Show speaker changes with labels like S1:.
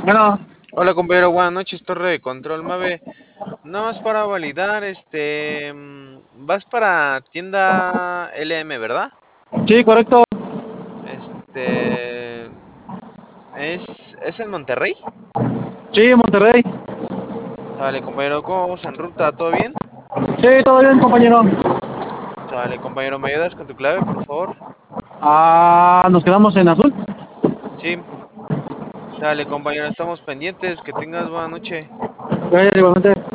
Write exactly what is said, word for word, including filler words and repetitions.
S1: Bueno,
S2: Hola compañero, buenas noches, Torre de Control Mave. Nada más para validar, este, mm, vas para tienda L M, ¿verdad?
S1: sí, correcto.
S2: Este, ¿es, es en Monterrey?
S1: Sí, Monterrey.
S2: Sale, compañero, ¿cómo vamos en ruta? ¿Todo bien?
S1: Sí, todo bien, compañero.
S2: Sale, compañero, ¿me ayudas con tu clave, por favor?
S1: Ah, nos quedamos en azul.
S2: Sí, sale, compañero, estamos pendientes, que tengas buena noche.
S1: Gracias, igualmente.